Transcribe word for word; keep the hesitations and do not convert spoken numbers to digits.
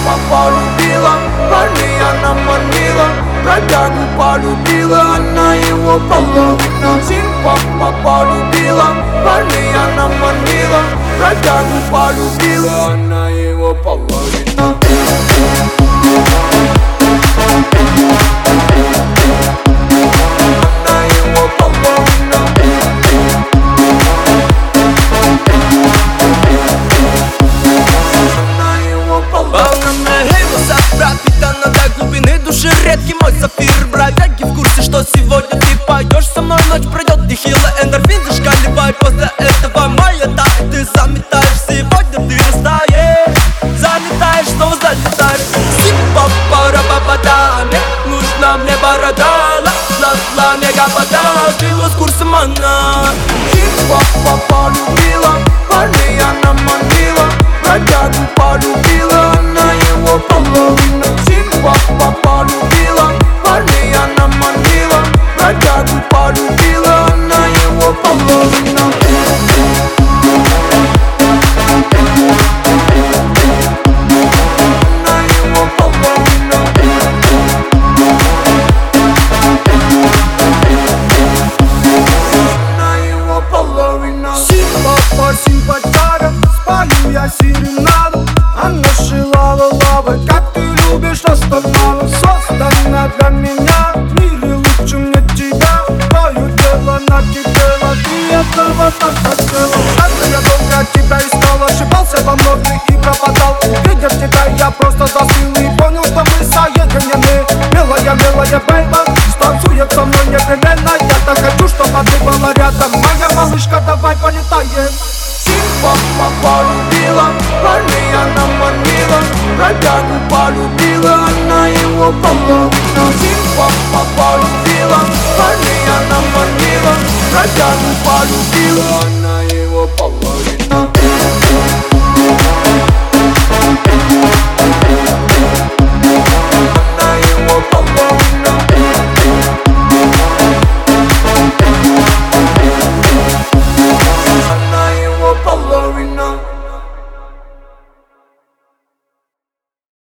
папа полюбила, парней она манила, бродягу полюбила, она его половина. Сим папа полюбила, парней она манила, бродягу полюбила, она его половина. Редкий мой сапфир, бродяги в курсе, что сегодня ты пойдешь со мной, ночь пройдет, нехило, эндорфин зашкаливает. После этого моя тает, ты заметаешь, сегодня ты растаешь, заметаешь, снова залетаешь. Сипа-пара-па-па-да, мне нужна мне борода, ла-ла-ла, мега-пода, сбила с курсом она. Сипа-па полюбила, парней она манила, бродягу полюбила, она его половина. Сипа-па полюбила, парней она манила, бродягу полюбила, она его половина. Она его половина. Она его половина. Симпа, симпатяра, спалю я серенаду. Она шила лавы, как ты любишь, останавливай. Создана для меня, в мире лучше мне тебя. Твое дело на тебе, ты этого так хотела. Как-то я долго тебя искал, ошибался во многих и пропадал. Видя тебя, я просто застыл и понял, что мы соединены. Милая, милая, бейба, станцует со мной непременно. Я так хочу, чтобы ты была рядом. Моя малышка, давай полетаем. Симпа полюбила, парней она манила, бродягу полюбила, она его половина. Симпа полюбила, парней она манила, бродягу полюбила, она